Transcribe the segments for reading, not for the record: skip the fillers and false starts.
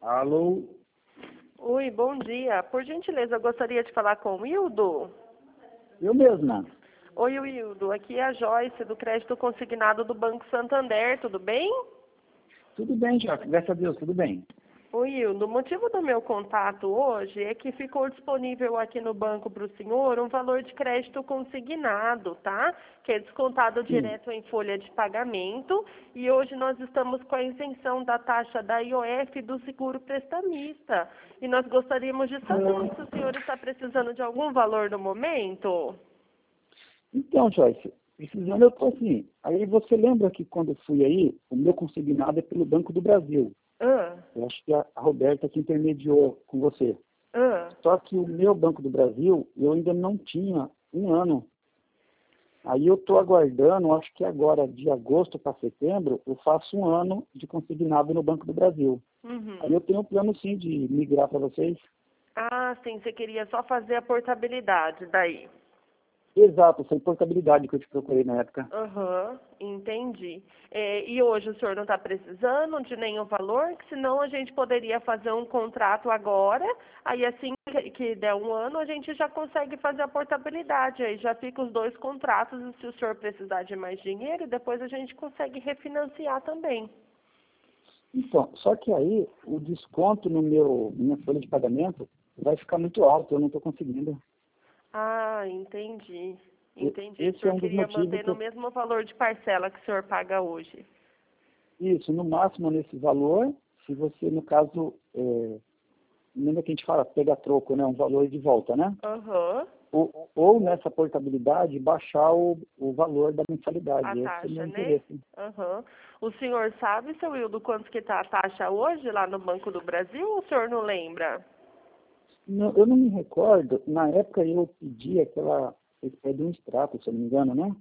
Alô? Oi, bom dia. Por gentileza, eu gostaria de falar com o Wildo. Eu mesma. Oi, Wildo. Aqui é a Joyce, do Crédito Consignado do Banco Santander. Tudo bem? Tudo bem, Joyce. Graças a Deus, tudo bem. Oi, Wildo. O motivo do meu contato hoje é que ficou disponível aqui no banco para o senhor um valor de crédito consignado, tá? Que é descontado Sim. direto em folha de pagamento. E hoje nós estamos com a isenção da taxa da IOF do seguro prestamista. E nós gostaríamos de saber se o senhor está precisando de algum valor no momento. Então, Joyce, precisando eu tô assim. Aí você lembra que quando eu fui aí, o meu consignado é pelo Banco do Brasil. Ah, Eu acho que a Roberta que intermediou com você. ah. Só que o meu Banco do Brasil, eu ainda não tinha um ano. Aí eu estou aguardando, acho que agora, de agosto para setembro, eu faço um ano de consignado no Banco do Brasil. Aí Uhum. eu tenho um plano, sim, de migrar para vocês. Ah, sim, você queria só fazer a portabilidade daí. Exato, foi portabilidade que eu te procurei na época. Aham, entendi. E hoje o senhor não está precisando de nenhum valor, que senão a gente poderia fazer um contrato agora, aí assim que der um ano a gente já consegue fazer a portabilidade, aí já fica os dois contratos e se o senhor precisar de mais dinheiro, depois a gente consegue refinanciar também. Então, só que aí o desconto no minha folha de pagamento vai ficar muito alto, eu não estou conseguindo. Ah, entendi. Entendi. O Esse é senhor um dos queria motivos manter que no mesmo valor de parcela que o senhor paga hoje. isso, no máximo nesse valor, se você, no caso, lembra que a gente fala pega troco, né? Um valor de volta, né? Aham. Ou nessa portabilidade, baixar o valor da A mensalidade. Esse é o meu taxa, né? interesse. Aham. O senhor sabe, seu Wildo, quanto que está a taxa hoje lá no Banco do Brasil ou o senhor não lembra? Não, eu não me recordo, na época eu pedi aquela, é de um extrato, se eu não me engano, né?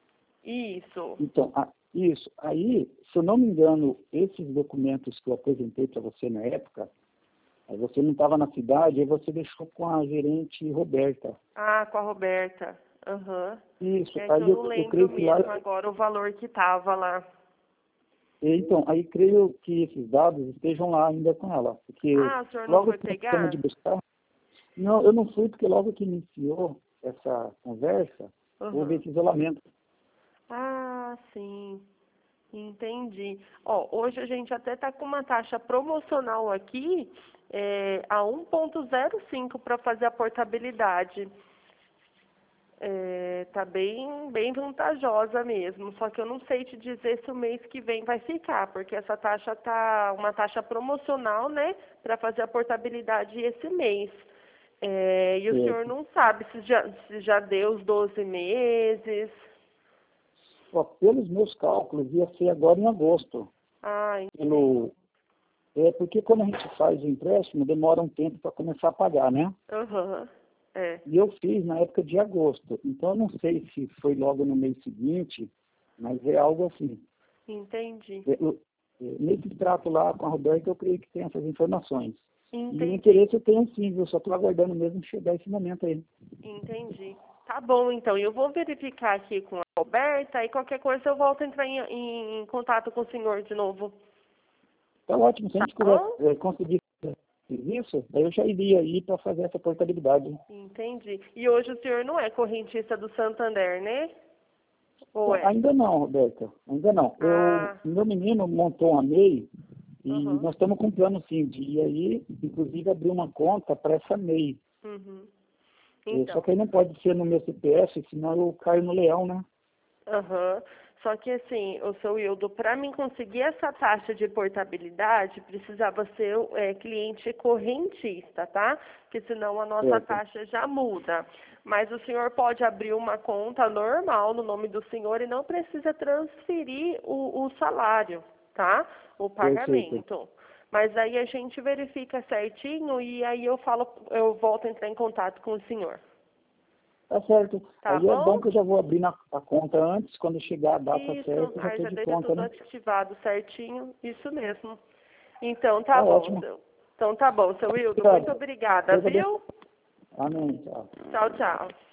Isso. Então, isso. Aí, se eu não me engano, esses documentos que eu apresentei para você na época, aí você não estava na cidade, aí você deixou com a gerente Roberta. Ah, com a Roberta. Aham. Isso. É que eu Aí não eu creio lembro que lá. mesmo agora o valor que estava lá. Então, aí creio que esses dados estejam lá ainda com ela. Porque Ah, o senhor não logo foi que nós ficamos de pegar? buscar. Não, eu não fui, porque logo que iniciou essa conversa, houve Aham. esse isolamento. Ah, sim. Entendi. Ó, hoje a gente até está com uma taxa promocional aqui a 1,05 para fazer a portabilidade. Tá bem vantajosa mesmo. Só que eu não sei te dizer se o mês que vem vai ficar, porque essa taxa tá uma taxa promocional, né, para fazer a portabilidade esse mês. E o senhor Certo. não sabe se já deu os 12 meses. Ó, pelos meus cálculos, ia ser agora em agosto. Ah, entendi. Pelo, porque quando a gente faz o empréstimo, demora um tempo para começar a pagar, né? Aham. É, E eu fiz na época de agosto. Então, eu não sei se foi logo no mês seguinte, mas é algo assim. entendi. Nesse extrato lá com a Roberta, eu creio que tem essas informações. E o Entendi. interesse eu tenho sim, eu só estou aguardando mesmo chegar esse momento aí. Entendi. Tá bom, então. Eu vou verificar aqui com a Roberta e qualquer coisa eu volto a entrar em contato com o senhor de novo. Tá ótimo, se a Tá gente bom? conseguir fazer isso, daí eu já iria aí para fazer essa portabilidade. Entendi. E hoje o senhor não é correntista do Santander, né? Ou Então, é? ainda não, Roberta, ainda não. Ah, Meu menino montou uma MEI e aham. nós estamos com plano sim de ir aí, inclusive abrir uma conta para essa MEI. Uhum. Só Então. que aí não pode ser no meu CPF, senão eu caio no leão, né? Aham. Só que assim, o seu Wildo, para mim conseguir essa taxa de portabilidade, precisava ser cliente correntista, tá? Porque senão a nossa Certo. taxa já muda. Mas o senhor pode abrir uma conta normal no nome do senhor e não precisa transferir o salário, tá? O Perfeito. pagamento. Mas aí a gente verifica certinho e aí eu volto a entrar em contato com o senhor. Tá certo. Tá Aí é bom bom? que eu já vou abrir a conta antes, quando chegar a data Isso, certa, eu já aí estou já de deixa conta, tudo né? ativado certinho, isso mesmo. Então tá Tá bom, ótimo. então tá bom, seu Wildo, muito Obrigado. obrigada, Deus abençoe. viu? Amém. Tchau. Tchau, tchau.